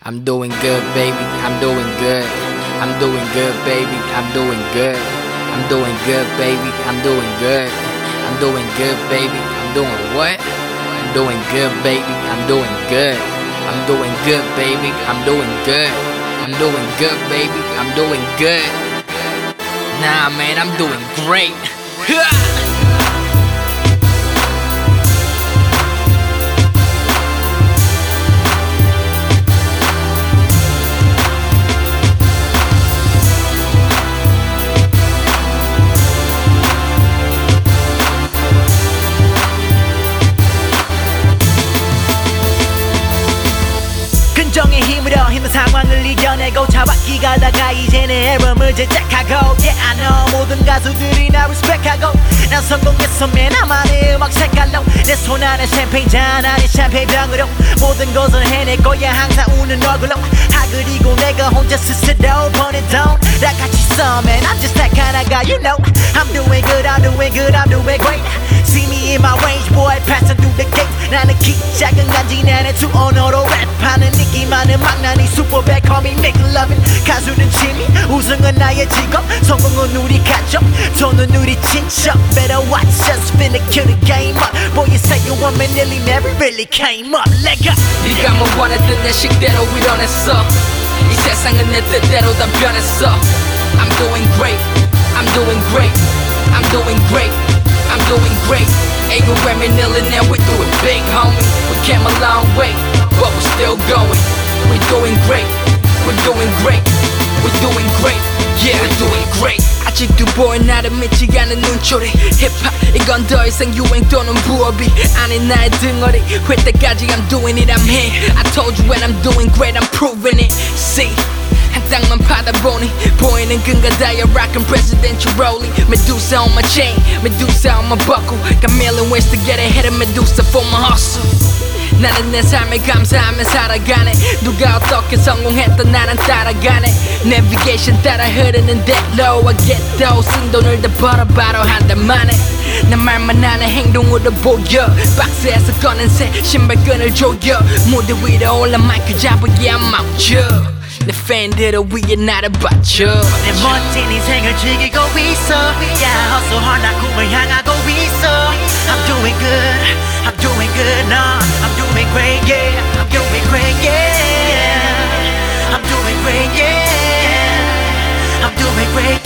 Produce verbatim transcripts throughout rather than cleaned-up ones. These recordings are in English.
I'm doing good, baby. I'm doing good. I'm doing good, baby. I'm doing good. I'm doing good, baby. I'm doing good. I'm doing good, baby. I'm doing what? I'm doing good, baby. I'm doing good. I'm doing good, baby. I'm doing good. I'm doing good, baby. I'm doing good. Nah, man, I'm doing great. 긍정의 힘으로 힘든 상황을 이겨내고 차바퀴 가다가 이제는 앨범을 제작하고 Yeah I know 모든 가수들이 나 respect하고 난 성공했어 man 나만의 음악 색깔로 내 손 안에 샴페인 잔 안에 샴페인 병으로 모든 것을 해낼 거야 항상 우는 얼굴로 아 그리고 내가 혼자 스스로 보낸 돈 다 같이 써 man I'm just that kind of guy you know I'm doing good I'm doing good I'm doing great See me in my range boy passing through the gate 나는 키 작은 간지 나는 두 언어로 랩하는 인기많은 망나니 슈퍼백 call me make loving 가수는 취미 우승은 나의 직업 성공은 우리 가족 돈은 우리 친척 Better watch us finna kill the game up Boy you say you want me nearly never really came up Let go 네가 뭐 원했던 내 식대로 이뤄냈어 이 세상은 내 뜻대로 다 변했어 I'm doing great I'm doing great I'm doing great I'm doing great Ain't no Grammy kneeling there, we do it big, homie. We came a long way, but we're still going. We're doing great, we're doing great, we're doing great, yeah, we're doing great. 아직도 보여 나를 믿지 않는 눈초리 힙합 이건 더 이상 유행 또는 부업이 아닌 나의 등어리 회 때까지 I'm doing it, I'm here. I told you when I'm doing great, I'm proving it. See. 한 땅만 받아보니 보이는 근가 다야 rockin' presidential rolling Medusa on my chain, Medusa on my buckle Got million ways to get ahead of Medusa for my hustle 나는 내 삶에 감사하며 살아가네 누가 어떻게 성공했던 나는 따라가네 Navigation 따라 흐르는 that low I get those 쓴 돈을 다 벌어봐도 한 달 만에 난 말만 하는 행동으로 보여 박스에서 꺼낸 새 신발끈을 조여 무대 위로 올라 마이크 잡아야 멈춰 내 팬들을 위해 나를 바쳐 내 멋진 인생을 즐기고 있어 Yeah hustle hard 나 꿈을 향하고 있어 I'm doing good I'm doing good no I'm doing great yeah I'm doing great yeah I'm doing great yeah I'm doing great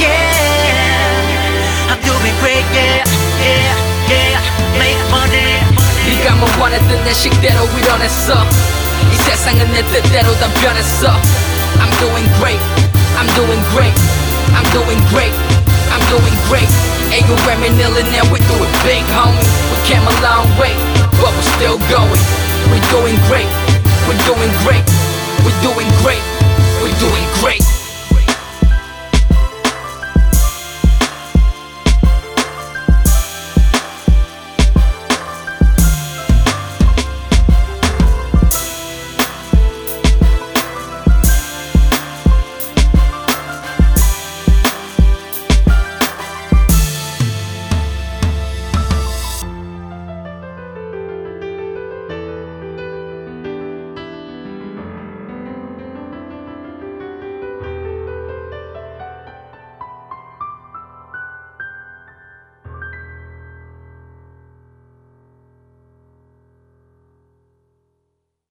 yeah I'm doing great yeah yeah yeah Make money 네가 뭐 원했던 내 식대로 이뤄냈어 이 세상은 내 뜻대로 다 변했어 I'm doing great, I'm doing great, I'm doing great, I'm doing great. Ain't no Grammy kneeling there, we do it big, homie. We came a long way, but we're still going. We're doing great.